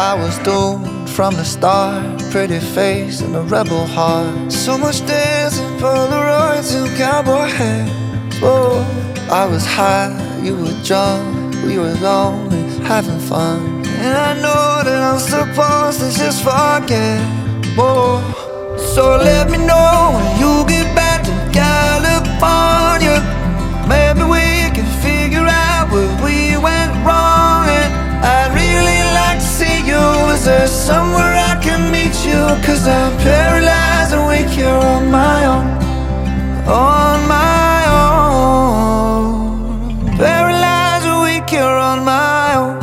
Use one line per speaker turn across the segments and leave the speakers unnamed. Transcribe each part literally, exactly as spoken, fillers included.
I was doomed from the start. Pretty face and a rebel heart. So much dancing, Polaroids and cowboy hats. Whoa, I was high, you were drunk. We were lonely, having fun. And I know that I'm supposed to just forget. Whoa, so let me know when you get back to California. Maybe we can figure out where we went wrong. And I'd really like to see you. Is there somewhere I can meet you? Cause I'm paralyzed and weak here on my own. On my own. Paralyzed and weak here on my own.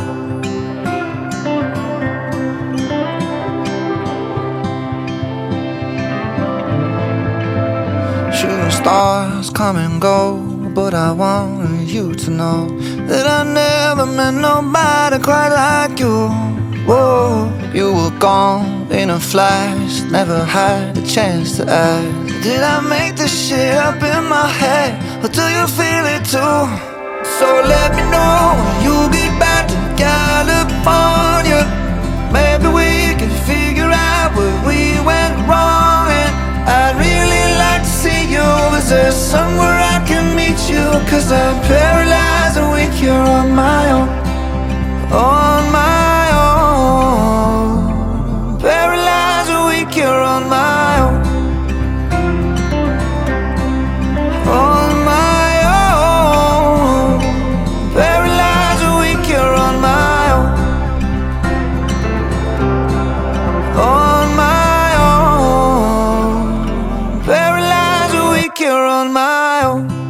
Shooting stars come and go, but I want you to know that I never met nobody quite like you. Whoa, you were gone in a flash, never had a chance to ask. Did I make this shit up in my head, or do you feel it too? So let me know when you get back to California. Maybe we can figure out where we went wrong. And I'd really like to see you. Is there somewhere I can meet you? Cause I'm paralyzed and weak here on my own. On my own. Paralyzed and weak here on my own. On my own. Paralyzed and weak here on my own. On my own. Paralyzed and weak here on my own.